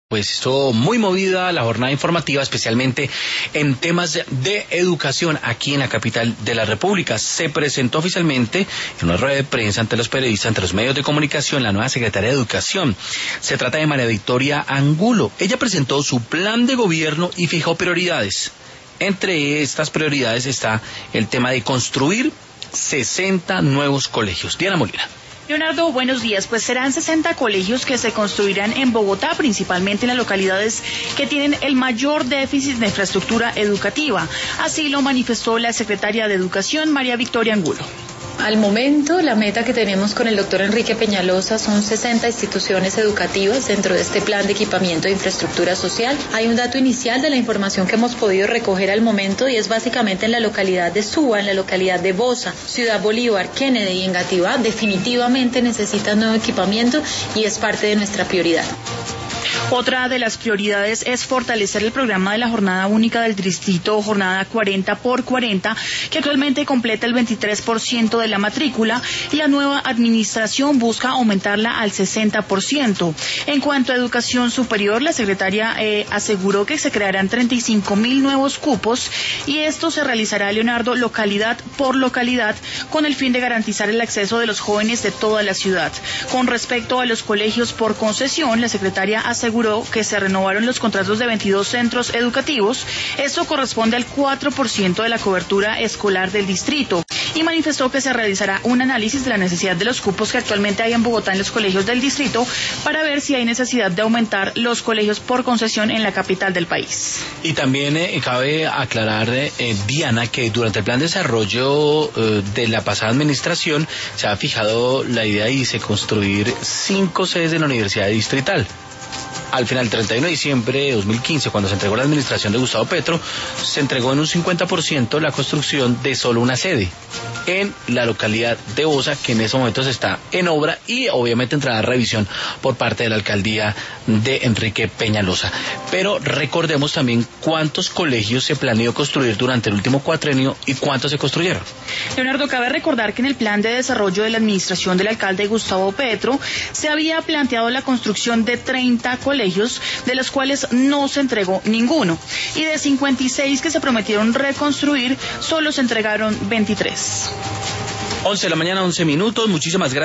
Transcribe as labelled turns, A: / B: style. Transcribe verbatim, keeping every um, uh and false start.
A: Pues estuvo muy movida la jornada informativa, especialmente en temas de educación aquí en la capital de la República. Se presentó oficialmente en una rueda de prensa ante los periodistas, ante los medios de comunicación, la nueva secretaria de Educación. Se trata de María Victoria Angulo. Ella presentó su plan de gobierno y fijó prioridades. Entre estas prioridades está el tema de construir sesenta nuevos colegios. Diana Molina.
B: Leonardo, buenos días. Pues serán sesenta colegios que se construirán en Bogotá, principalmente en las localidades que tienen el mayor déficit de infraestructura educativa. Así lo manifestó la secretaria de Educación, María Victoria Angulo.
C: Al momento, la meta que tenemos con el doctor Enrique Peñalosa son sesenta instituciones educativas dentro de este plan de equipamiento de infraestructura social. Hay un dato inicial de la información que hemos podido recoger al momento y es básicamente en la localidad de Suba, en la localidad de Bosa, Ciudad Bolívar, Kennedy y Engativá. Definitivamente necesitan nuevo equipamiento y es parte de nuestra prioridad.
B: Otra de las prioridades es fortalecer el programa de la Jornada Única del Distrito, Jornada cuarenta por cuarenta, que actualmente completa el veintitrés por ciento de la matrícula y la nueva administración busca aumentarla al sesenta por ciento. En cuanto a educación superior, la secretaria eh, aseguró que se crearán treinta y cinco mil nuevos cupos y esto se realizará, Leonardo, localidad por localidad, con el fin de garantizar el acceso de los jóvenes de toda la ciudad. Con respecto a los colegios por concesión, la secretaria aseguró que se renovaron los contratos de veintidós centros educativos. Esto corresponde al cuatro por ciento de la cobertura escolar del distrito. Y manifestó que se realizará un análisis de la necesidad de los cupos que actualmente hay en Bogotá en los colegios del distrito para ver si hay necesidad de aumentar los colegios por concesión en la capital del país.
A: Y también eh, cabe aclarar, eh, Diana, que durante el plan de desarrollo eh, de la pasada administración se ha fijado la idea de irse construir cinco sedes de la Universidad Distrital. Al final, treinta y uno de diciembre de dos mil quince, cuando se entregó la administración de Gustavo Petro, se entregó en un cincuenta por ciento la construcción de solo una sede en la localidad de Bosa, que en estos momentos está en obra y obviamente entrará a revisión por parte de la alcaldía de Enrique Peñalosa. Pero recordemos también cuántos colegios se planeó construir durante el último cuatrenio y cuántos se construyeron.
B: Leonardo, cabe recordar que en el plan de desarrollo de la administración del alcalde Gustavo Petro se había planteado la construcción de treinta colegios, de los cuales no se entregó ninguno, y de cincuenta y seis que se prometieron reconstruir, solo se entregaron veintitrés.
A: once de la mañana, once minutos, muchísimas gracias.